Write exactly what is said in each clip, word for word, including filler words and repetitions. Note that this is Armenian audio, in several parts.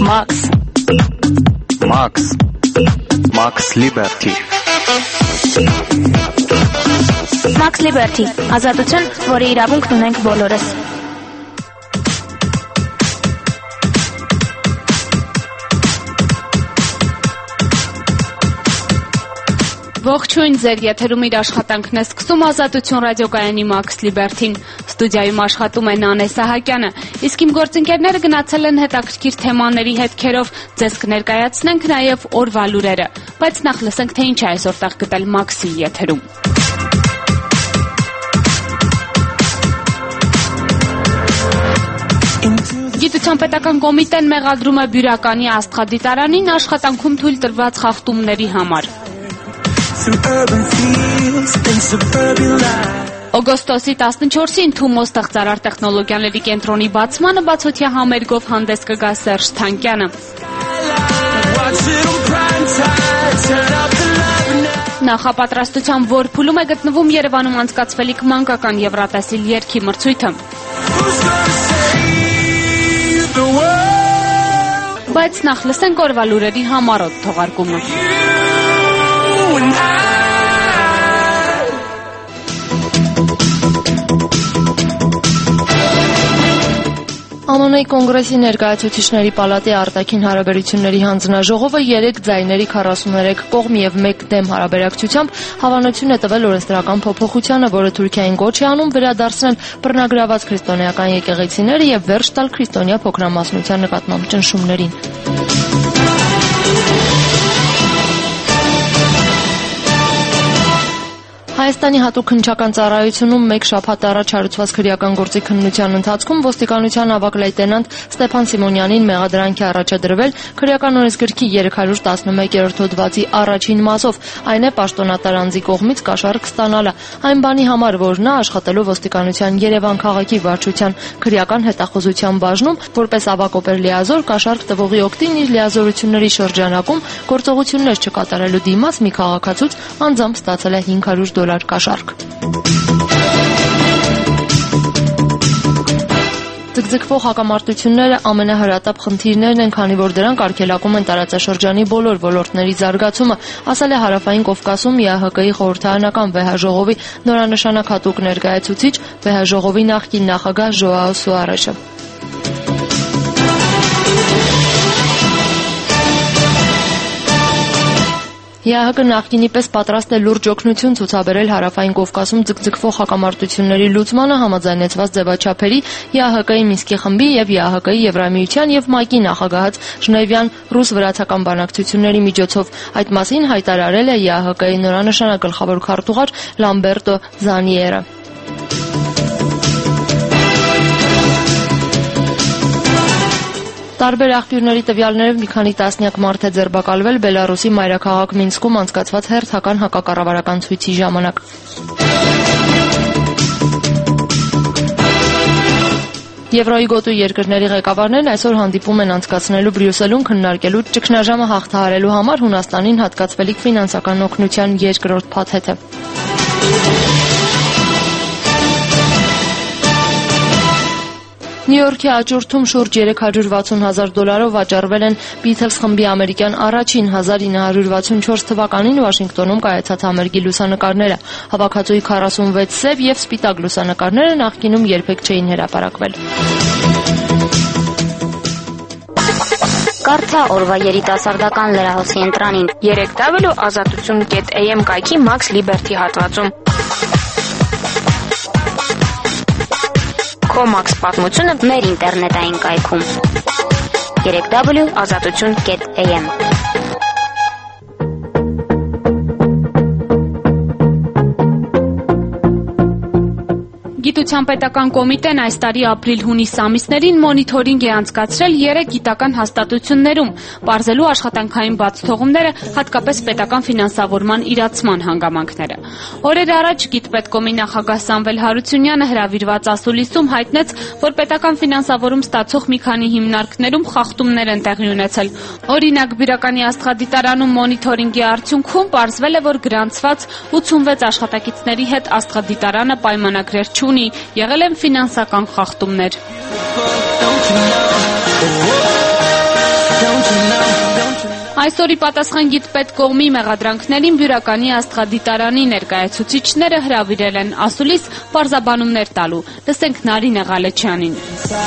Max. Max. Max Liberty. Max Liberty. Ազատություն, որի իրավունքն ունենք բոլորս։ Ողջույն, ձեր եթերում իր աշխատանքն է սկսում Ազատություն ռադիոկայանի Max Liberty-ն։ Ստուդիայում աշխատում է Նանե Սահակյանը, իսկ իմ գործընկերները գնացել են հետաքրքիր թեմաների հետքերով, ձեզ կներկայացնենք նաև օրվա լուրերը, բայց նախ լսենք, թե ինչ է այսօր տեղ գտել Max-ի եթերում։ Գիտության պետական կոմիտեն մեղադրում է Բյուրականի աստղադիտարանին աշխատանքում թույլ տրված խախտումների համար։ Օգոստոսի տասնչորսին Թումո ստեղծարար տեխնոլոգիաների կենտրոնի բացմանը բացօթյա համերգով հանդես կգա Սերժ Թանկյանը։ Նախապատրաստության որ փուլում է գտնվում Երևանում անցկացվելիք մանկական Եվրատեսիլ երգի մրցույթը։ Բայց նախ լսենք օրվա լուրերի համառոտ թողարկումը։ Ա Մ Ն-ի կոնգրեսի ներկայացուցիչների պալատի արտաքին հարաբերությունների հանձնաժողովը երեք ձայների քառասուներեք կողմ եւ մեկ դեմ հարաբերակցությամբ հավանություն է տվել օրենսդրական փոփոխությանը, որը Թուրքիային կոչ է անում վերադարձնել բռնագրաված քրիստոնեական եկեղեցիները եւ վերջ տալ քրիստոնյա փոքրամասնության նկատմամբ ճնշումներին։ Հայաստանի հատուկ քննչական ծառայությունում մեկ շաբաթ առաջ հարուցված քրեական գործի քննության ընթացքում ոստիկանության ավագ լեյտենանտ Ստեփան Սիմոնյանին մեղադրանքի առաջ է դրվել քրեական օրենսգրքի երեք հարյուր տասնմեկերորդ հոդվածի առաջին մասով, այն է պաշտոնատար անձի կողմից կաշառք ստանալը, այն բանի համար, որ նա աշխատելով ոստիկանության Երևան քաղաքի վարչության քրեական հետախուզության բաժնում, որպես ավագ օպերլիազոր կաշառք տվողի օգտին իր լիազորությունների շրջանակում գործողություններ չկատարելու դիմաց մի քաղաքացուց անձամբ ստացել է հինգ հարյուր դոլար կաշառք։ Ձգձգվող հակամարտությունները ամենահրատապ խնդիրներն են, քանի որ դրանք արգելակում են տարածաշրջանի բոլոր ոլորտների զարգացումը, ասել է Հարավային Կովկասում Ե Ահ Կ-ի խորհրդարանական վեհաժողովի նորանշանակ հատուկ ներկայացուցիչ վեհաժողովի նախկին նախագահ Ժոաո Սուարեշը։ Ե Ահ Կ նախկինի պես պատրաստ է լուրջ օգնություն ցուցաբերել Հարավային Կովկասում ձգձգվող հակամարտությունների լուծմանը համաձայնեցված ձևաչափերի Ե Ահ Կ-ի Մինսկի խմբի եւ Ե Ահ Կ-ի Եվրամիության եւ ՄԱԿ-ի նախագահած Ժնևյան ռուս-վրացական բանակցությունների միջոցով։ Այդ մասին հայտարարել է Ե Ահ Կ-ի նորանշանակ գլխավոր քարտուղար Լամբերտո Զանիերը։ Տարբեր աղբյուրների տվյալներով մի քանի տասնյակ մարդ է ձերբակալվել Բելարուսի մայրաքաղաք Մինսկում անցկացված հերթական հակակառավարական ցույցի ժամանակ։ Եվրոյի գոտու երկրների ղեկավարներն այսօր հանդիպում են անցկացնելու Բրյուսելում քննարկելու ճգնաժամը հաղթահարելու համար Հունաստանին հատկացվելիք ֆինանսական օգնության երկրորդ փաթեթը։ Նյու Յորքի աճուրդում շուրջ երեք հարյուր վաթսուն հազար դոլարով վաճառվել են Beatles խմբի ամերիկյան առաջին հազար ինը հարյուր վաթսունչորս թվականին Վաշինգտոնում կայացած համերգի լուսանկարները։ Հավաքածուի քառասունվեց սև եւ սպիտակ լուսանկարները նախկինում երբեք չէին հրապարակվել։ Կարդա օրվա երիտասարդական լրահոսի ընտրանին երեք w ազատություն կետ a m կայքի Max Liberty հատվածում։ Քո Max պատմությունը մեր ինտերնետային կայքում երեք w ազատություն կետ a m։ Գիտության պետական կոմիտեն այս տարի ապրիլ-հունիս ամիսներին մոնիթորինգ է անցկացրել երեք գիտական հաստատություններում, պարզելու աշխատանքային բացթողումները, հատկապես պետական ֆինանսավորման իրացման հանգամանքները։ Օրեր առաջ Գիտպետկոմի նախագահ Սամվել Հարությունյանը հրավիրված ասուլիսում հայտնեց, որ պետական ֆինանսավորում ստացող մի քանի հիմնարկներում խախտումներ են տեղի ունեցել։ Օրինակ, Բյուրականի աստղադիտարանում մոնիթորինգի արդյունքում պարզվել է, որ գրանցված ութսունվեց աշխատակիցների հետ աստղադիտարանը պայմանագրեր չունի, եղել են ֆինանսական խախտումներ։ Այսօրի պատասխան գիտպետ կողմի մեղադրանքներին Բյուրականի աստղադիտարանի ներկայացուցիչները հրավիրել են ասուլիս պարզաբանումներ տալու։ Լսենք Նարինե Ղալեչյանին։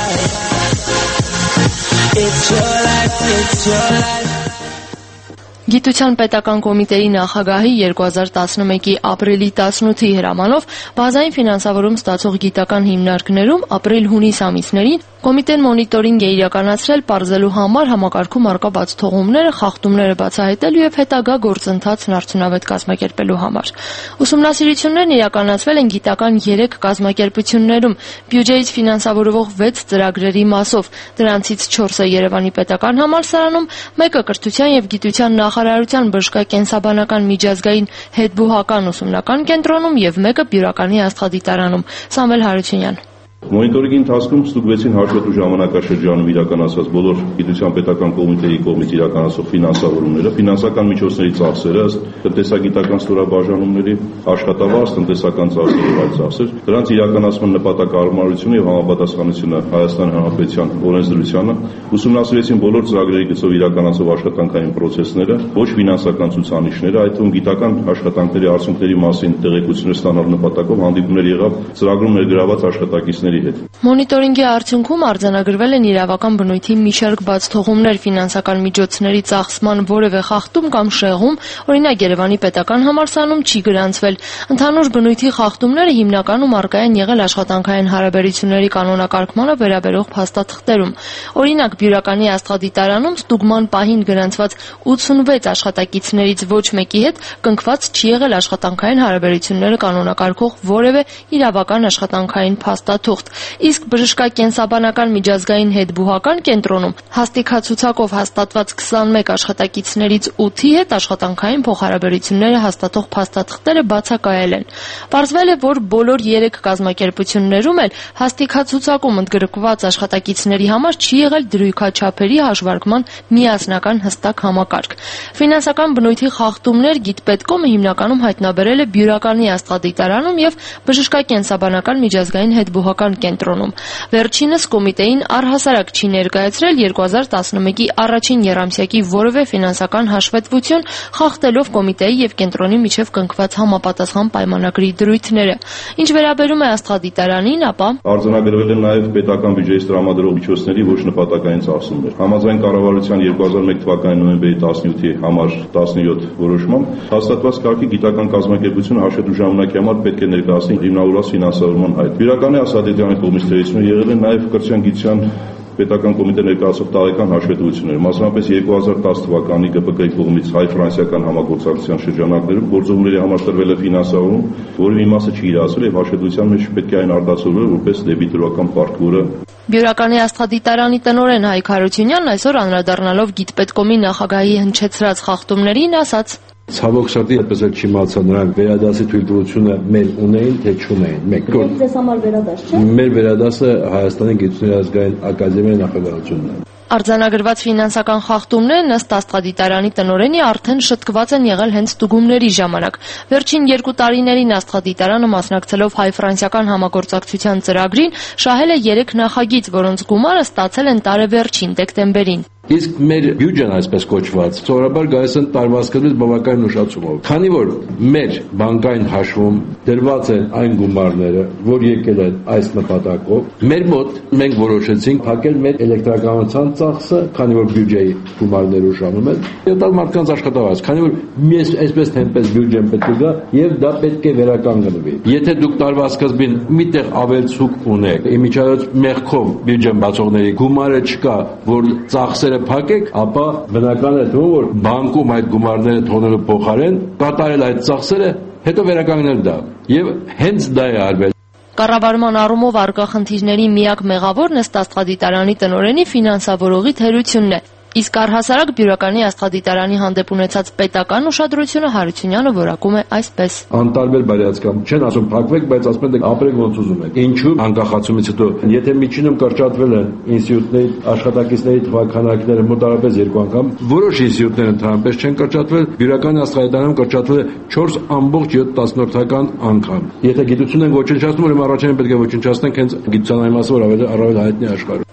Գիտության պետական կոմիտեի նախագահի երկու հազար տասնմեկի ապրիլի տասնութի հրամանով բազային ֆինանսավորում ստացող գիտական հիմնարկներում ապրիլ-հունիս ամիսներին կոմիտեն մոնիտորինգ է իրականացրել պարզելու համար համակարգում առկա բացթողումները, խախտումները բացահայտելու եւ հետագա գործընթացն արդյունավետ կազմակերպելու համար։ Ուսումնասիրություններն իրականացվել են գիտական երեք կազմակերպություններում, բյուջեից ֆինանսավորվող վեց ծրագրերի մասով, դրանցից չորսը Երևանի պետական համալսարանում, մեկը կրթության եւ գիտության նախարարության բժշկակենսաբանական միջազգային հետբուհական ուսումնական կենտրոնում եւ մեկը Բյուրականի աստղադիտարանում։ Սամվել Հարությունյան։ Մոնիտորինգի ընթացքում ստուգվեցին հաշվետու ժամանակաշրջանում իրականացված բոլոր գիտության պետական կոմիտեի կողմից իրականացող ֆինանսավորումները, ֆինանսական միջոցների ծախսերը ըստ տնտեսագիտական ստորաբաժանումների, աշխատավարձ, տնտեսական ծախսեր եւ այլ ծախսեր, դրանց իրականացման նպատակահարմարությունը եւ համապատասխանությունը Հայաստանի Հանրապետության օրենսդրությանը, ուսումնասիրեցին բոլոր ծրագրերի գծով իրականացող աշխատանքային պրոցեսները, ոչ ֆինանսական ցուցանիշները, այդ թվում գիտական աշխատանքների արդյունքների մասին տեղեկություններ ստանալու նպատակով հանդիպումներ եղավ ծրագրում ներգրաված աշխատակիցների հետ։ Մոնիտորինգի արդյունքում արձանագրվել են իրավական բնույթի մի շարք բացթողումներ, ֆինանսական միջոցների ծախսման որևէ խախտում կամ շեղում, օրինակ Երևանի պետական համալսարանում չի գրանցվել։ Ընդհանուր բնույթի խախտումները հիմնականում առկա են եղել աշխատանքային հարաբերությունների կանոնակարգմանը վերաբերող փաստաթղթերում։ Օրինակ Բյուրականի աստղադիտարանում ստուգման պահին գրանցված ութսունվեց աշխատակիցներից ոչ մեկի հետ կնքված չի եղել աշխատանքային հարաբերությունները կանոնակարգող որևէ իրավական աշխատանքային փաստաթուղթ։ Իսկ բժշկակենսաբանական միջազգային հետբուհական կենտրոնում հաստիքացուցակով հաստատված քսանմեկ աշխատակիցներից ութի հետ աշխատանքային փոխհարաբերությունները հաստատող փաստաթղթերը բացակայել են։ Պարզվել է, որ բոլոր երեք կազմակերպություններում էլ հաստիքացուցակում ընդգրկված աշխատակիցների համար չի եղել դրույքաչափերի հաշվարկման միասնական հստակ համակարգ։ Ֆինանսական բնույթի խախտումներ գիտպետկոմը հիմնականում հայտնաբերել է Բյուրականի աստղադիտարանում եւ բժշկակենսաբանական միջազգային հետբուհական կենտրոնում։ Վերջինս կոմիտեին առհասարակ չի ներկայացրել երկու հազար տասնմեկի առաջին եռամսյակի որևէ ֆինանսական հաշվետվություն, խախտելով կոմիտեի եւ կենտրոնի միջև կնքված համապատասխան պայմանագրի դրույթները։ Ինչ վերաբերում է աստղադիտարանին, ապա արձանագրվել են նաեւ պետական բյուջեից տրամադրող միջոցների ոչ նպատակային ծախսումներ։ Համաձայն կառավարության երկու հազար մեկ թվականի նոյեմբերի տասնյոթի համար տասնյոթ որոշմամբ հաստատված կարգի գիտական կազմակերպությունը հաշվետու ժամանակի համար պետք է ներկայացնի հիմնավորված ֆինանսավորման հայտ։ Բյուրականի աստղադիտարանի կողմից ստերեցնում եղել են նաև կրթության գիտության պետական կոմիտե ներկայացող տարեկան հաշվետվություններ, մասնավորապես երկու հազար տասը թվականի Գ Պ Կ-ի կողմից հայ-ֆրանսիական համագործակցության շրջանակներում գործողությունների համար տրվել է ֆինանսավորում, որի մի մասը չի իրացվել եւ հաշվետվության մեջ պետք է այն արտացոլվել որպես դեբիտորական պարտք, որը Բյուրականի աստղադիտարանի տնօրեն Հայկ Հարությունյանն այսօր անդրադառնալով գիտպետկոմի նախագահի հնչեցրած խախտումներին ասաց. Ցավոք սրտի այդպես էլ չիմացա նրանք վերադասի թույլտվությունը մեր ունեին, թե չունեին։ Մեկ կողմ։ Ձեզ համար վերադաս չէ։ Մեր վերադասը Հայաստանի Գիտությունների ազգային ակադեմիայի նախագահությունն է։ Արձանագրված ֆինանսական խախտումներն ըստ աստղադիտարանի տնօրենի արդեն շտկված են եղել հենց ստուգումների ժամանակ։ Վերջին երկու տարիներին աստղադիտարանը մասնակցելով հայ-ֆրանսիական համագործակցության ծրագրին շահել է երեք նախագիծ, որոնց գումարը ստացել են տարեվերջին դեկտեմբերին։ Իսկ մեր բյուջեն այսպես կոչված սովորաբար գալիս են տարվասկզբից բավական ուշացումով։ Քանի որ մեր բանկային հաշվում դրված են այն գումարները, որ եկել են այս նպատակով, մեր մոտ մենք որոշեցինք փակել մեր էլեկտրականության ծախսը, քանի որ բյուջեի գումարները ուշանում են, եւ տալ մարդկանց աշխատավարձ, քանի որ ես այսպես թեմպես բյուջեն պետք է գա եւ դա պետք է վերականգնվի։ Եթե դուք տարվասկզբին միտեղ ավելցուկ ունեք, իմիջիայլոց մեղքով բյուջեն բացողների գումարը չկա, որ ծախսերը փակեք, ապա բնական է թվում, որ բանկում այդ գումարները թողնելու փոխարեն կատարել այդ ծախսերը, հետո վերականգնել դա։ Եվ հենց դա է արվել։ Կառավարման առումով առկա խնդիրների միակ մեղավորն ըստ աստղադիտարանի տնօրենի ֆինանսավորողի թերությունն է։ Իսկ առհասարակ Բյուրականի աստղադիտարանի հանդեպ ունեցած պետական ուշադրությունը Հարությունյանը որակում է այսպես. Անտարբեր բարյացկամ, չեն ասում փակվեք, բայց ասում են ապրեք ոնց ուզում եք։ Ինչու անկախացումից հետո, եթե միջինում կրճատվել են ինստիտուտների աշխատակիցների թվաքանակները մոտավորապես երկու անգամ, որոշ ինստիտուտներ ընդհանրապես չեն կրճատվել, Բյուրականի աստղադիտարանում կրճատվել է չորս ամբողջ յոթ տասնորդական անգամ։ Եթե գիտություն են ոչնչացնում, ուրեմն առաջին պետք է ոչնչացնենք հենց գիտության այն մասը, որ ավելի առավել հայտնի աշխարհում։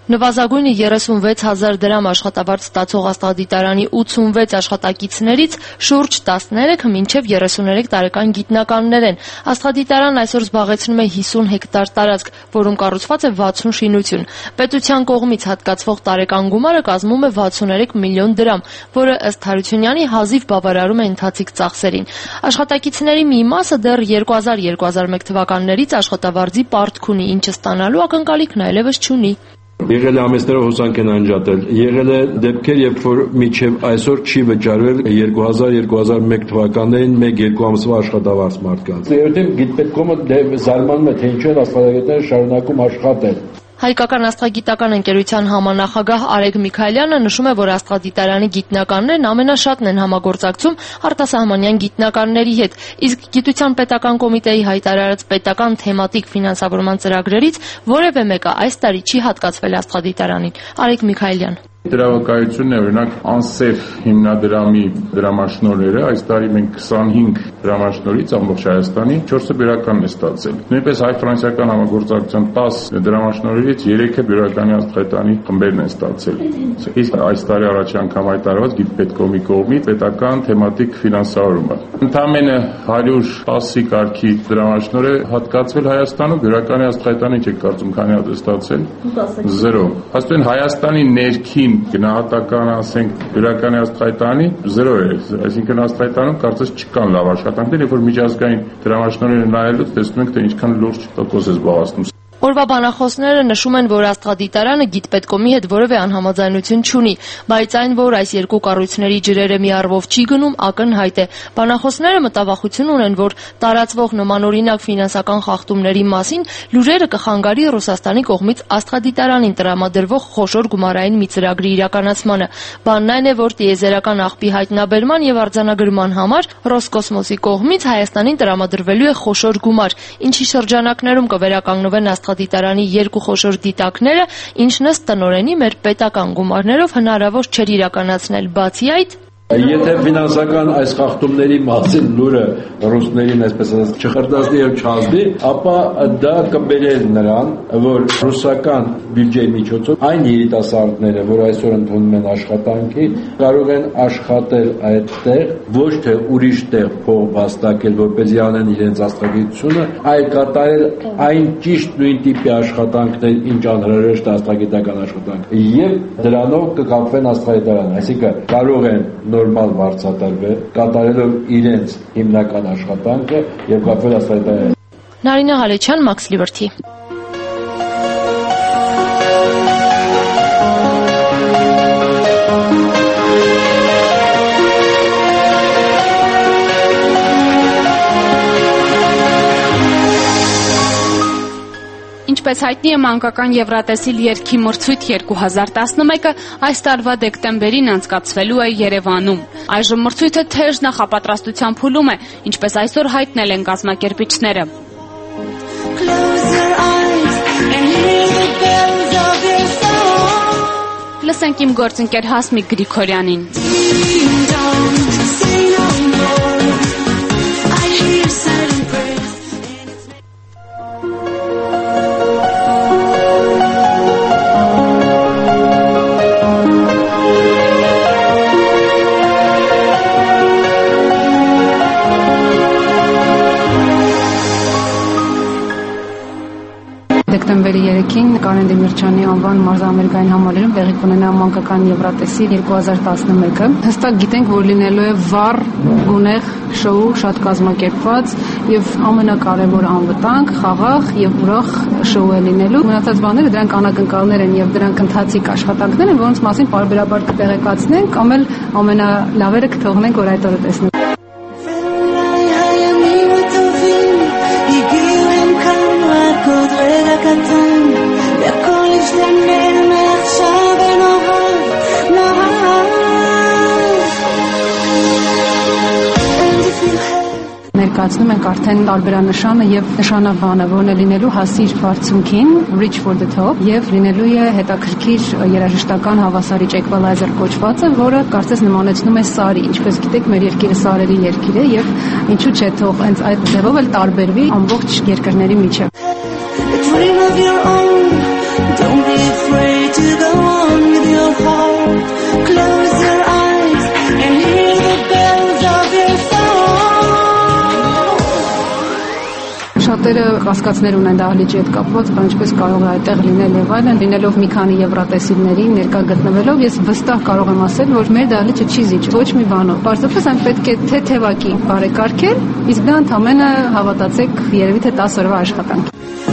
Նվազագույնը երեսունվեց հազար դրամ աշխատավարձ ստացող աստղադիտարանի ութսունվեց աշխատակիցներից շուրջ տասներեք մինչև երեսուներեք տարեկան գիտնականներ են։ Աստղադիտարանն այսօր զբաղեցնում է հիսուն հեկտար տարածք, որում կառուցված է վաթսուն շինություն։ Պետության կողմից հատկացվող տարեկան գումարը կազմում է վաթսուներեք միլիոն դրամ, որը ըստ Հարությունյանի հազիվ բավարարում է ընթացիկ ծախսերին։ Աշխատակիցների մի մասը դեռ երկու հազար - երկու հազար մեկ թվականներից աշխատավարձի պարտք ունի, ինչը ստանալու ակնկալիքն այլևս չունի։ Եղել է ամեսներով հոսանք են անջատել, եղել է դեպքեր, երբ որ մինչև այսօր չի վճարվել երկու հազար - երկու հազար մեկ թվականներին մեկ-երկու ամսվա աշխատավարձ մարդկանց։ Երբ գիտպետկոմը զարմանում է, թե ինչու են աստղագետները շարունակում աշխատել։ Հայկական աստղագիտական ընկերության համանախագահ Արեգ Միքայելյանը նշում է, որ աստղադիտարանի գիտնականներն ամենաշատն են համագործակցում արտասահմանյան գիտնականների հետ, իսկ գիտության պետական կոմիտեի հայտարարած պետական թեմատիկ ֆինանսավորման ծրագրերից որևէ մեկը այս տարի չի հատկացվել աստղադիտարանին։ Արեգ Միքայելյան. Դրա վկայությունն է օրինակ անսեֆ հիմնադրամի դրամաշնորհները, այս տարի մենք քսանհինգ դրամաշնորհից ամբողջ Հայաստանի չորսը բյուրականն է ստացել։ Նույնպես հայ-ֆրանսիական համագործակցության տաս դրամաշնորհերից երեքը բյուրականի աստղադիտարանի խմբերն են ստացել։ Իսկ այս տարի առաջի անգամ հայտարարված գիտպետկոմի կողմից պետական թեմատիկ ֆինանսավորումը։ Ընդամենը հարյուր տասի կարգի դրամաշնորհ է հատկացվել Հայաստանում, բյուրականի աստղադիտարանի ինչ է կարծում քանի հատ է ստացել։ Զերո։ Աստղեն Հայաստանի ներքին գնահատական, ասենք, բյուրականի աստղադիտարանի զերո է, այսինքն աստղադիտարանում կարծես չկան լավ աշխատանքներ, երբ որ միջազգային դրամաշնորհները նայելուց տեսնում ենք, թե ինչքան լուրջ տոկոս է զբաղեցնում։ Օրվա բանախոսները նշում են, որ աստղադիտարանը գիտպետկոմի հետ որևէ անհամաձայնություն չունի, բայց այն, որ այս երկու կառույցների ջրերը մի առվով չի գնում, ակնհայտ է։ Բանախոսները մտավախություն ունեն, որ տարածվող նմանօրինակ ֆինանսական խախտումների մասին լուրերը կխանգարի Ռուսաստանի կողմից աստղադիտարանին տրամադրվող խոշոր գումարային մի ծրագրի իրականացմանը։ Բանն այն է, որ տիեզերական աղբի հայտնաբերման եւ արձանագրման համար Ռոսկոսմոսի կողմից Հայաստանին տրամադրվելու է խոշոր գումար, ինչի շրջանակներում կվերականգնվեն աստղադիտարանի երկու խոշոր դիտակները, ինչն ըստ տնօրենի մեր պետական գումարներով հնարավոր չէր իրականացնել։ Բացի այդ, Եթե ֆինանսական այս խախտումների մասին լուրը ռուսներին, այսպես ասած, չխրդացնի եւ չազդի, ապա դա կբերեր նրան, որ ռուսական բյուջեի միջոցով այն երիտասարդները, որ այսօր ընդունում են աշխատանքի, կարող են աշխատել այդտեղ, ոչ թե ուրիշ տեղ փող վաստակել, որպեսզի անեն իրենց աստղագիտությունը, այլ կատարել այն ճիշտ նույն տիպի աշխատանքներ, ինչ անհրաժեշտ է աստղագիտական աշխատանք, եւ դրանով կկապվեն աստղադիտարան, այսինքն կարող են նորմալ վարձատրվել, կատարելով իրենց հիմնական աշխատանքը եւ կապվել աստղադիտարան։ Նարինե Հալեչյան, Max Liberty։ Ինչպես հայտնի է, մանկական Եվրատեսիլ երգի մրցույթ երկու հազար տասնմեկը այս տարվա դեկտեմբերին անցկացվելու է Երևանում։ Այժմ մրցույթը թեժ նախապատրաստության փուլում է, ինչպես այսօր հայտնել են կազմակերպիչները։ Լսենք իմ գործընկեր Հասմիկ Գրիգորյանին։ Դեկտեմբերի երեքին Կարեն Դեմիրճյանի անվան մարզամերիկային համալիրում տեղի կունենա մանկական Եվրատեսիլ երկու հազար տասնմեկը։ Հստակ գիտենք, որ լինելու է վառ, գունեղ շոու, շատ կազմակերպված եւ ամենակարևորը անվտանգ, խաղաղ եւ ուրախ շոու է լինելու։ Մնացած բաները դրանք անակնկալներ են եւ դրանք ընթացիկ աշխատանքներ են, որոնց մասին պարբերաբար կտեղեկացնենք, կամ էլ ամենալավերը կթողնենք, որ այդ օրը տեսնենք։ Ներկայացնում ենք արդեն տարբերանշանը եւ նշանավանը, որն է լինելու հասիր բարձունքին, reach for the top, եւ լինելու է հետաքրքիր երաժշտական հավասարիչ equalizer կոչվածը, որը կարծես նմանեցնում է սարի, ինչպես գիտեք, մեր երկիրը սարերի երկիր է եւ ինչու՞ չէ թող հենց այդ ձևով էլ տարբերվի ամբողջ երկրների միջեւ։ Dream of your own, don't be afraid to շատերը կասկածներ ունեն դահլիճի հետ կապված, բան ինչպես կարող է այդտեղ լինել եւ այլն, լինելով մի քանի եվրատեսիլների ներկա գտնվելով, ես վստահ կարող եմ ասել, որ մեր դահլիճը չի զիջել ոչ մի բանով։ Պարզապես այն պետք է թեթևակի բարեկարգել, իսկ դա ընդամենը հավատացեք երևի թե տասը օրվա աշխատանք։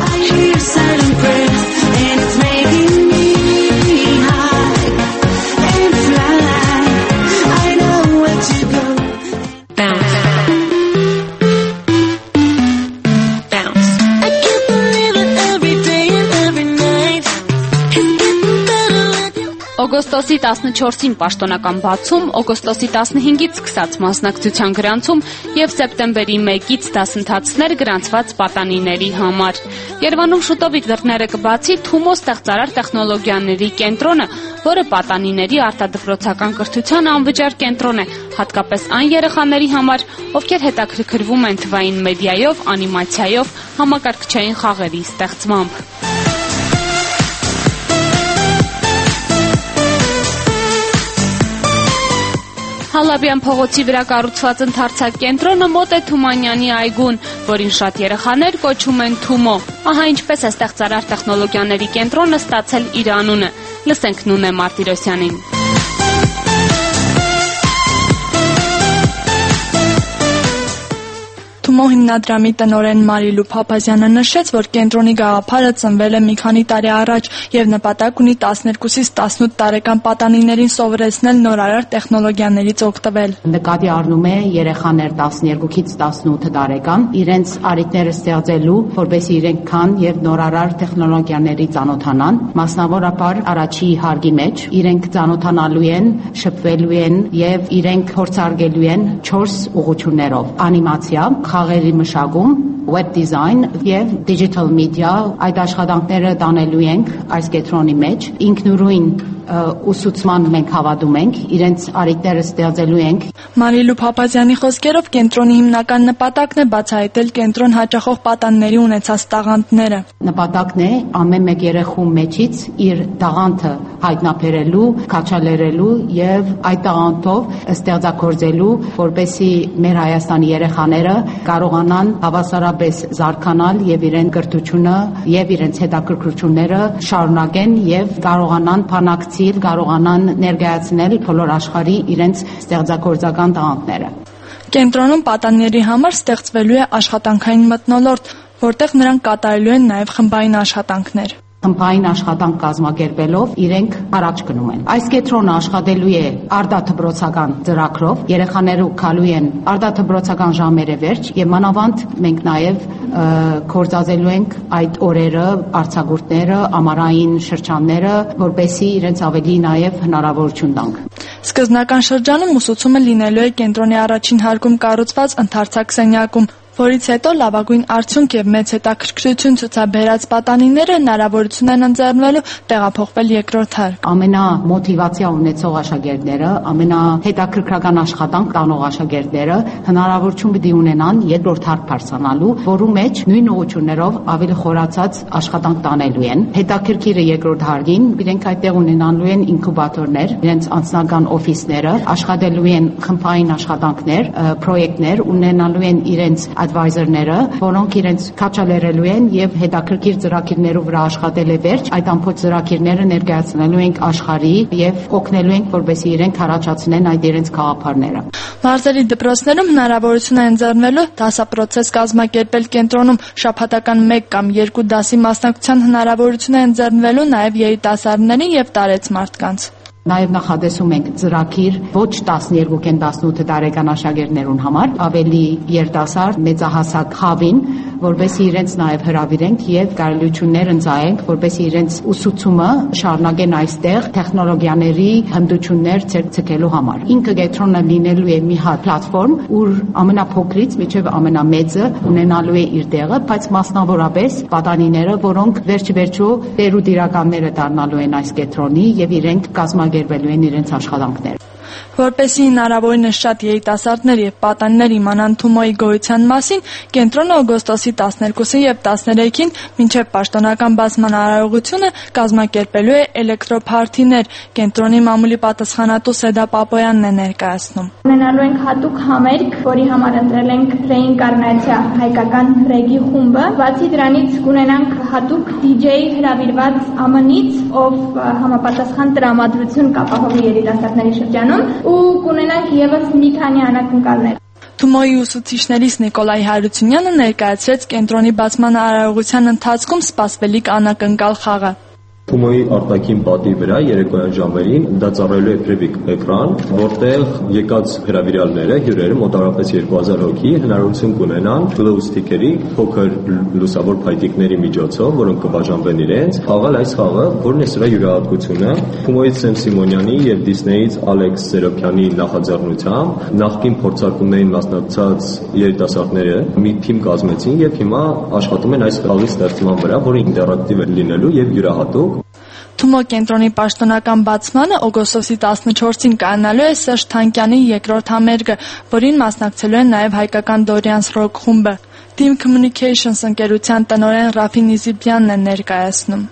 Օգոստոսի տասնչորսին պաշտոնական բացում, օգոստոսի տասնհինգից սկսած մասնակցության գրանցում եւ սեպտեմբերի մեկից դասընթացներ գրանցված պատանիների համար։ Երևանում շուտով իր դռները կբացի Թումո ստեղծարար տեխնոլոգիաների կենտրոնը, որը պատանիների արտադրոցական կրթության անվճար կենտրոն է, հատկապես այն երեխաների համար, ովքեր հետաքրքրվում են թվային մեդիայով, անիմացիայով, համակարգչային խաղերի ստեղծմամբ։ Հալաբյան փողոցի վրա կառուցված ընդարձակ կենտրոնը մոտ է Թումանյանի այգուն, որին շատ երեխաներ կոչում են Թումո։ Ահա ինչպես է ստեղծարար տեխնոլոգիաների կենտրոնը ստացել իր անունը։ Լսենք Նունե Մարտիրոսյանին։ Թումո հիմնադրամի տնօրեն Մարիլու Փափազյանը նշեց, որ կենտրոնի գաղափարը ծնվել է մի քանի տարի առաջ եւ նպատակ ունի տասներկուսից տասնութ տարեկան պատանիներին սովորեցնել նորարար տեխնոլոգիաներից օգտվել։ Նկատի առնում է երեխաներ տասներկուից տասնութ տարեկան իրենց արիտները ստեղծելու, որպեսզի իրենք քան եւ նորարար տեխնոլոգիաների ծանոթանան, մասնավորապես առաջի հարգի մեջ իրենք ծանոթանալու են, շփվելու են եւ իրենք փորձարկելու են չորս ուղղություններով՝ անիմացիա, խաղերի մշակում, web design եւ digital media, այդ աշխատանքները տանելու ենք այս կենտրոնի մեջ։ Ինքնուրույն ուսուցման մենք հավատում ենք, իրենց արիտները ստեղծելու ենք։ Մարիլու Փափազյանի խոսքերով կենտրոնի հիմնական նպատակն է բացահայտել կենտրոն հաճախող պատանիների ունեցած տաղանդները։ Նպատակն է ամեն մեկ երեխու մեջից իր տաղանդը հայտնաբերելու, քաչալերելու եւ այդ տաղանդով ստեղծագործելու, որպեսզի մեր Հայաստանի երեխաները կարողանան հավասարապես զարգանալ եւ իրեն կրթությունը եւ իրենց հետաքրքրությունները շարունակեն եւ կարողանան փանակցիլ, կարողանան ներկայացնել բոլոր աշխարհի իրենց ստեղծագործական տաղանդները։ Կենտրոնում պատանիների համար ստեղծվելու է աշխատանքային մթնոլորտ, որտեղ նրանք կատարելու են նաեւ խմբային աշխատանքներ։ Խմբային աշխատանք կազմակերպելով իրենք առաջ գնում են։ Այս կենտրոնը աշխատելու է արտադպրոցական ծրագրով, երեխաները գալու են արտադպրոցական ժամերը վերջ եւ մանավանդ մենք նաեւ կորցածելու ենք այդ օրերը, արձակուրդները, ամառային շրջանները, որպեսզի իրենց ավելի նաեւ հնարավորություն տանք։ Սկզբնական շրջանում ուսուցումը լինելու է կենտրոնի առաջին հարկում կառուցված ընդարձակ սենյակում, որից հետո լավագույն արդյունք եւ մեծ հետաքրքրություն ցուցաբերած պատանիները հնարավորություն են ընձեռնվելու տեղափոխվել երկրորդ հարկ։ Ամենամոտիվացիա ունեցող աշակերտները, ամենահետաքրքրական աշխատանք տանող աշակերտները հնարավորություն պիտի ունենան երկրորդ հարկ բարձրանալու, որու մեջ նույն ուղղություններով ավելի խորացած աշխատանք տանելու են։ Հետաքրքիրը երկրորդ հարկին իրենք այդտեղ ունենալու են ինկուբատորներ, իրենց անձնական օֆիսները, աշխատելու են խմբային աշխատանքներ, պրոյեկտներ, ունենալու են իրենց advisor-ները, որոնք իրենց քաչալերելու են եւ հետաքրքիր ծրագիրներով վրա աշխատել է վերջ, այդ ամբողջ ծրագիրները ներկայացնելու ենք աշխարհի եւ օգնելու ենք, որպեսզի իրենք առաջացնեն այդ իրենց գաղափարները։ Մարզերի դպրոցներում հնարավորություն է ընձեռնվելու դասապրոցես կազմակերպել կենտրոնում, շաբաթական մեկ կամ երկու դասի մասնակցության հնարավորություն է ընձեռնվելու նաեւ երիտասարդներին եւ տարեց մարդկանց։ Նաև նախատեսում ենք ծրագիր ոչ տասներկու տասնութ տարեկան աշակերտներուն համար, ավելի երիտասարդ, մեծահասակ խավին, որպեսզի իրենց նաև հրավիրենք եւ կարողություններ ընձայենք, որպեսզի իրենց ուսուցումը շարունակեն այստեղ տեխնոլոգիաների հմտություններ ցերկցելու համար։ Ինքը կենտրոնը լինելու է մի հատ պլատֆորմ, ուր ամենափոքրից մինչեւ ամենամեծը ունենալու է իր տեղը, բայց մասնավորապես պատանիները, որոնք վերջ-վերջո տերու դիրականները դառնալու են այս կենտրոնի եւ իրենք կազմակերպելու են իրենց աշխատանքները։ Որպեսզի հնարավորինս շատ երիտասարդներ եւ պատանիներ իմանան Թումոյի գոյության մասին, կենտրոնը օգոստոսի տասներկուսին եւ տասներեքին մինչեւ պաշտոնական բացման արարողությունը կազմակերպելու է էլեկտրոփարթիներ։ Կենտրոնի մամուլի պատասխանատու Սեդա Պապոյանն է ներկայացնում։ Ունենալու ենք հատուկ համերգ, որի համար ընտրել ենք ռեինկարնացիա հայկական ռեգի խումբը։ Բացի դրանից կունենանք հատուկ դիջեյ հրավիրված Ա Մ Ն-ից, ով համապատասխան տրամադրություն կապահովի երիտասարդների շրջանում, ու կունենանք եւս մի քանի անակնկալներ։ Թումոյի ուսուցիչներից Նիկոլայ Հարությունյանը ներկայացրեց կենտրոնի բացման արարողության ընթացքում սպասվելիք անակնկալ խաղը։ Թումոյի արտաքին պատի վրա երեկոյան ժամերին դա ծառայելու է պրեվիկ էկրան, որտեղ եկած հրավիրյալները, հյուրերը մոտավորապես երկու հազար հոգի հնարավորություն կունենան glow stick-երի փոքր լուսավոր փայտիկների միջոցով, որոնք կբաժանվեն իրենց, խաղալ այս խաղը, որն է սրա յուրահատկությունը։ Թումոյից Սեմ Սիմոնյանի եւ Դիսնեյից Ալեքս Սերոփյանի նախաձեռնությամբ նախկին փորձարկումներին մասնակցած երիտասարդները մի թիմ կազմեցին եւ հիմա աշխատում են այս խաղի ստեղծման վրա, որը ինտերակտիվ է լինելու եւ յուրահատուկ։ Թումո կենտրոնի պաշտոնական բացմանը օգոստոսի տասնչորսին կայանալու է Սերժ Թանկյանի երկրորդ համերգը, որին մասնակցելու են նաև հայկական Դորյանս ռոք խումբը։ Team Communications ընկերության տնօրեն Ռաֆին Իզիբյանն է ներկայացնում։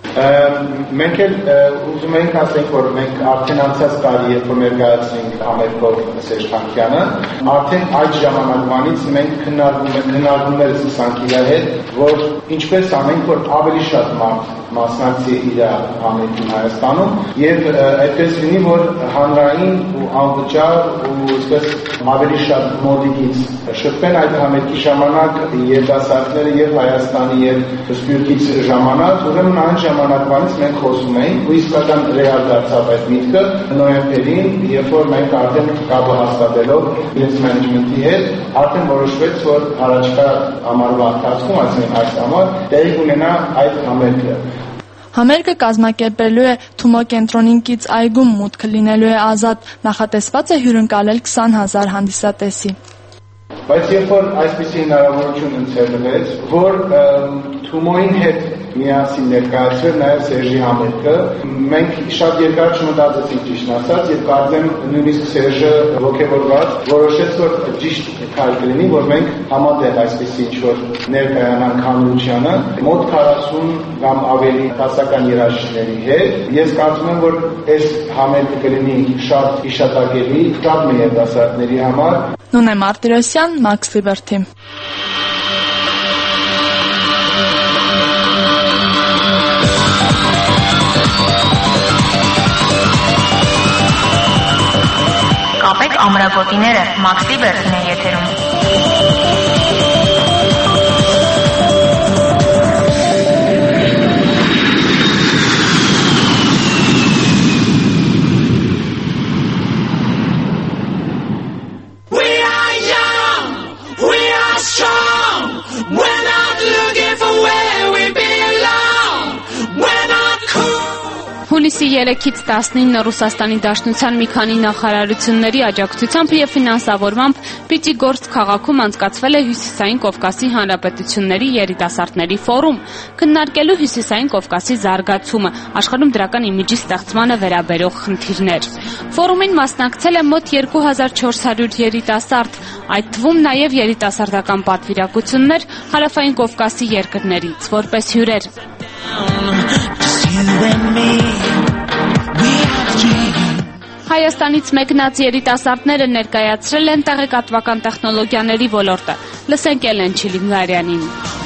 Մենք էլ ուզում ենք ասենք, որ մենք արդեն անցած տարի երբ որ ներկայացրինք համերգով Սերժ Թանկյանը, արդեն այդ ժամանակվանից մենք քննարկումներ սկսանք իր հետ, որ ինչպես անենք, որ ավելի շատ մարդ մասնակցի իր համերգին Հայաստանում եւ այդպես լինի, որ հանրային ու անվճար ու այսպես ավելի շատ մոդիկից շփվեն այդ համերգի ժամանակ երիտասարդները եւ Հայաստանի եւ Սփյուռքից ժամանակ, ուրեմն այն ժամանակվանից մենք խոսում էինք ու իսկական ռեալ դարձավ այդ միտքը նոյեմբերին, երբ որ մենք արդեն կապը հաստատելով իրենց մենեջմենթի հետ արդեն որոշվեց, որ առաջկա ամառվա ընթացքում, այսինքն այս ամառ տեղի կունենա այդ համերգը։ Համերգը կազմակերպելու է Թումո կենտրոնին կից այգում, մուտքը լինելու է ազատ, նախատեսված է հյուրընկալել քսան հազար հանդիսատեսի։ Բայց երբ որ այսպիսի հնարավորություն ընձեռվեց, որ Թումոյին հետ միասին ներկայացվել նաև Սերժի համերգը, մենք շատ երկար չմտածեցինք ճիշտն ասած, եւ կարծեմ նույնիսկ Սերժը ոգևորված որոշեց, որ ճիշտ քայլ կլինի, որ մենք համատեղ այսպիսի ինչ-որ ներկայանանք հանրությանը, մոտ քառասուն կամ ավելի դասական երաժիշտների հետ։ Ես կարծում եմ, որ այս համերգը կլինի շատ հիշատակելի, շատ մի երիտասարդների համար։ Նունե Մարտիրոսյան, Max Liberty։ Կապեք ամրագոտիները, Max Liberty-ն է եթերում։ Հուլիսի երեքից տասնինը Ռուսաստանի Դաշնության մի քանի նախարարությունների աջակցությամբ եւ ֆինանսավորմամբ Պիտիգորսկ քաղաքում անցկացվել է Հյուսիսային Կովկասի հանրապետությունների երիտասարդների ֆորում, քննարկելու Հյուսիսային Կովկասի զարգացումը, աշխարհում դրական իմիջի ստեղծմանը վերաբերող խնդիրներ։ Ֆորումին մասնակցել է մոտ երկու հազար չորս հարյուր երիտասարդ, այդ թվում նաեւ երիտասարդական պատվիրակություններ Հարավային Կովկասի երկրներից, որպես հյուրեր։ Հայաստանից մեկնած երիտասարդները ներկայացրել են տեղեկատվական տեխնոլոգիաների ոլորտը։ Լսենք Էլեն Չիլինգարյանին։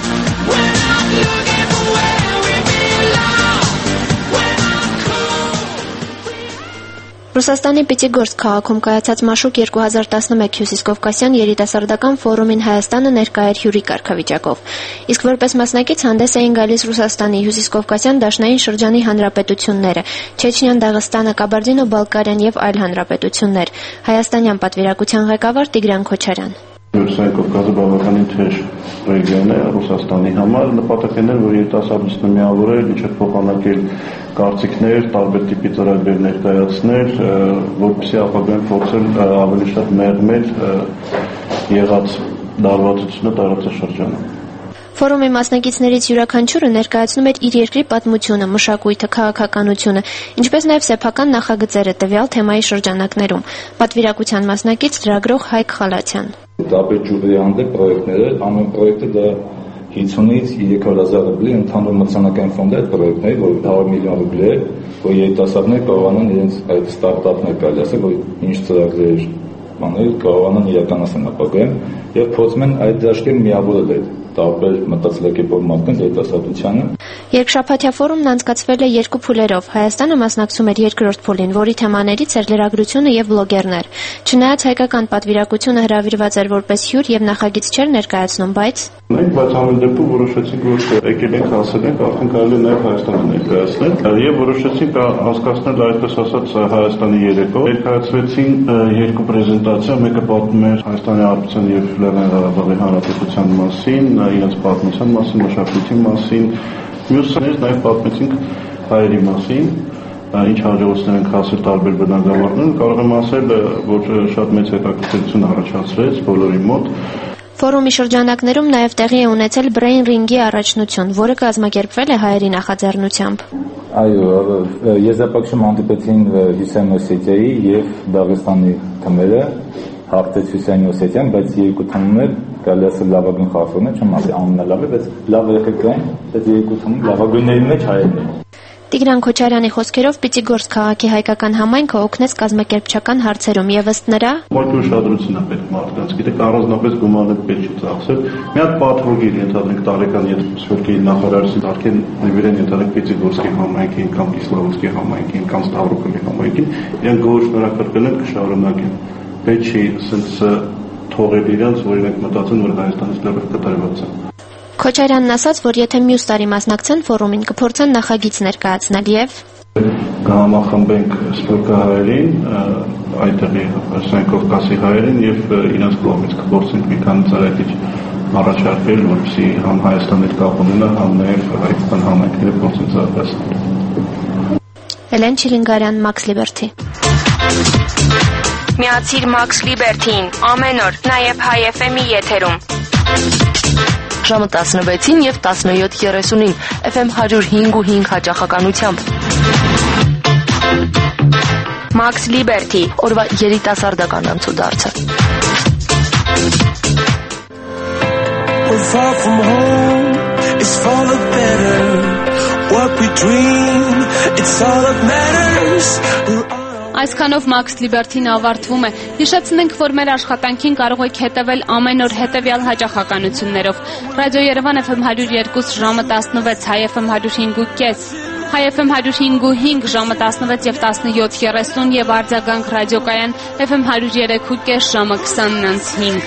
Ռուսաստանի Պիտիգորսկ քաղաքում կայացած Մաշուկ երկու հազար տասնմեկ հյուսիսկովկասյան երիտասարդական ֆորումին Հայաստանը ներկա էր հյուրի կարգավիճակով։ Իսկ որպես մասնակից հանդես էին գալիս Ռուսաստանի հյուսիսկովկասյան դաշնային շրջանի հանրապետությունները՝ Չեչնիան, Դաղստանը, Կաբարդինո-Բալկարիան եւ այլ հանրապետություններ։ Հայաստանյան պատվիրակության ղեկավար Տիգրան Քոչարյան։ Հյուսիսային Կովկասը բավականին թեժ ռեգիոն է Ռուսաստանի համար, նպատակն էր, որ երիտասարդությունը միավորել, ինչեւ փոխանակել կարծիքներ, տարբեր տիպի ծրագրեր ներկայացնել, որպեսզի ապագայում փորձել ավելի շատ մեղմել եղած դարվածությունը տարածաշրջանում։ Ֆորումի մասնակիցներից յուրաքանչյուրը ներկայացնում էր իր երկրի պատմությունը, մշակույթը, քաղաքականությունը, ինչպես նաև սեփական նախագծերը տվյալ թեմայի շրջանակներում։ Պատվիրակության մասնակից լրագրող Հայկ Խալաթյան։ Տարբեր ճյուղերի հանդեպ պրոյեկտներ, ամեն պրոյեկտը դա հինգսունից երկու հազար ռուբլի ընդհանուր մրցանակային ֆոնդ է պրոյեկտների, որ հարյուր միլիոն ռուբլի է, որ երիտասարդներ կարողանան իրենց այդ ստարտափներ կարելի ասել, որ ինչ ծրագրեր բաներ կարողանան իրականացնել ապագայում եւ փորձում են այդ դաշտը միավորել տարբեր մտածելակերպով մարդկանց երիտասարդությանը։ Երկշաբաթյա ֆորումն անցկացվել է երկու փուլերով։ Հայաստանը մասնակցում էր երկրորդ փուլին, որի թեմաներից էր լրագրությունը եւ բլոգերներ։ Չնայած հայկական պատվիրակությունը հրավիրված էր որպես հյուր եւ նախագիծ չէր ներկայացնում, բայց Մենք բայց ամեն դեպքում որոշեցինք, որ եկել ենք ասել ենք, արդեն կարելի է նաև Հայաստանը ներկայացնել եւ որոշեցինք հասկացնել այսպես ասած Հայաստանի երեկո։ Ներկայացվեցին երկու պրեզենտացիա, մեկը պատմում էր Հայաստանի Հանրապետության եւ Լեռնային Ղարաբաղի Հանրապետության մասին, իրենց պատմության մասին, մշակույթի մասին, մյուսը նաև պատմեցինք հայերի մասին, ինչ հաջողություններ են հասել տարբեր բնակավարներում, կարող եմ ասել, որ շատ մեծ հետաքրքրություն առաջացրեց բոլորի մոտ։ Ֆորումի շրջանակներում նաև տեղի է ունեցել Brain Ring-ի առաջնություն, որը կազմակերպվել է հայերի նախաձեռնությամբ։ Այո, եզրափակչում հանդիպեցին Հյուսիսային Օսետիայի եւ Դաղստանի թմերը, հաղթեց Հյուսիսային Օսետիան, բայց երկու թմումներ կարելի ասել լավագույն խաղացողներ, չեմ ասի ամենալավը, բայց լավ եղեկային, այդ երկու թմում լավագույնների մեջ հայերն են։ Տիգրան Քոչարյանի խոսքերով Պիտիգորսկ քաղաքի հայկական համայնքը օգնեց կազմակերպչական հարցերում եւ ըստ նրա Ոչ ուշադրություն է պետք մարդկանց, գիտեք, առանձնապես գումարը պետք չի ծախսել։ Մի հատ պատվոգիր ենթադրենք տարեկան եթե նախարարին արկեն նվիրեն ենթադրենք Պիտիգորսկի համայնքին կամ Իսլավոստի համայնքին կամ Ստավրոպոլի համայնքին, իրենք գոհ շնորհակալել են կշարունակեն։ Պետք չի ասենց թողել իրենց, որ իրենք մտածեն, որ Հայաստանից լավ կտրված են։ Քոչարյանն ասաց, որ եթե մյուս տարի մասնակցեն ֆորումին, կփորձեն նախագիծ ներկայացնել եւ կհամախմբենք սփյուռքահայերին, այդտեղի Կովկասի հայերին եւ իրենց կողմից կփորձենք մի քանի ծրագիր առաջարկել, որպեսզի համ Հայաստանի հետ կապ ունենա, համ նաեւ հայկական համայնքները փորձեն զարգացնել։ Էլեն Չիլինգարյան, Max Liberty։ Միացիր Max Liberty-ին ամեն օր, նաեւ Հայ էֆ էմ-ի եթերում։ Ժամը տասնվեցին եւ տասնյոթ երեսունին էֆ էմ հարյուր հինգ ու հինգ հաճախականությամբ։ Max Liberty, օրվա երիտասարդական անցուդարձը։ We're far from home, it's for the better. What we dream, it's all that matters. Այսքանով Max Liberty-ն ավարտվում է։ Հիշեցնենք, որ մեր աշխատանքին կարող եք հետևել ամեն օր հետևյալ հաճախականություններով։ Ռադիո Երևան էֆ էմ հարյուր երկու ժամը տասնվեց, Հայ էֆ էմ հարյուր հինգ ու կես, Հայ էֆ էմ հարյուր հինգ ու հինգ ժամը տասնվեց եւ տասնյոթ երեսուն եւ արձագանք ռադիոկայան էֆ էմ հարյուր երեք ու կես ժամը քսանն անց հինգ։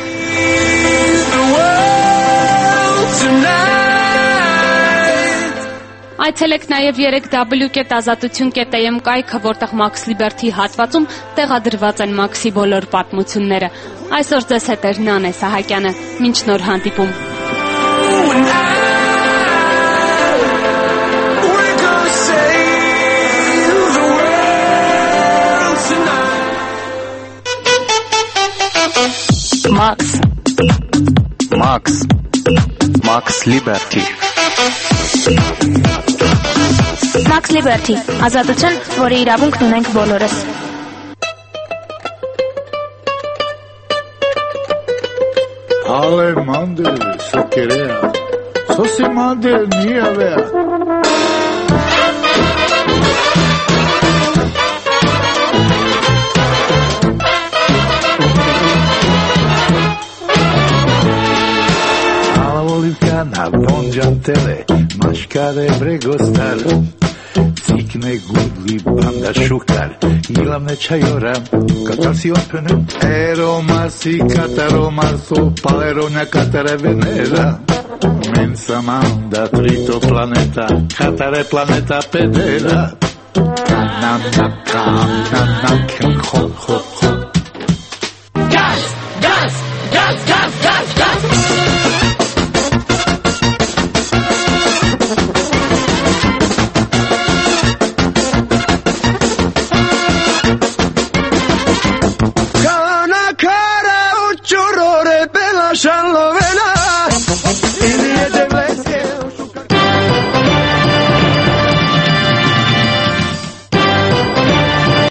Այցելեք նաև երեք դաբլյու կետ ազատություն կետ էյ էմ կայքը, որտեղ Max Liberty հատվածում տեղադրված են Max-ի բոլոր պատմությունները։ Այսօր ձեզ հետ էր Նանե Սահակյանը։ Մինչ նոր հանդիպում։ Max Max Max Liberty Max Liberty, ազատություն, որի իրավունքն ունենք բոլորս։ Ale mande, so querea. So se mande ni a ver. Na bongiantele, mașcare bregostar, Țicne gudli banda șucar, Ilamne čajoram, katarsion pönüm, Eromasi kataromaso, Paleronia katare venera, Mensa manda trito planeta, Katare planeta pedera, Kanana kanana ken hop hop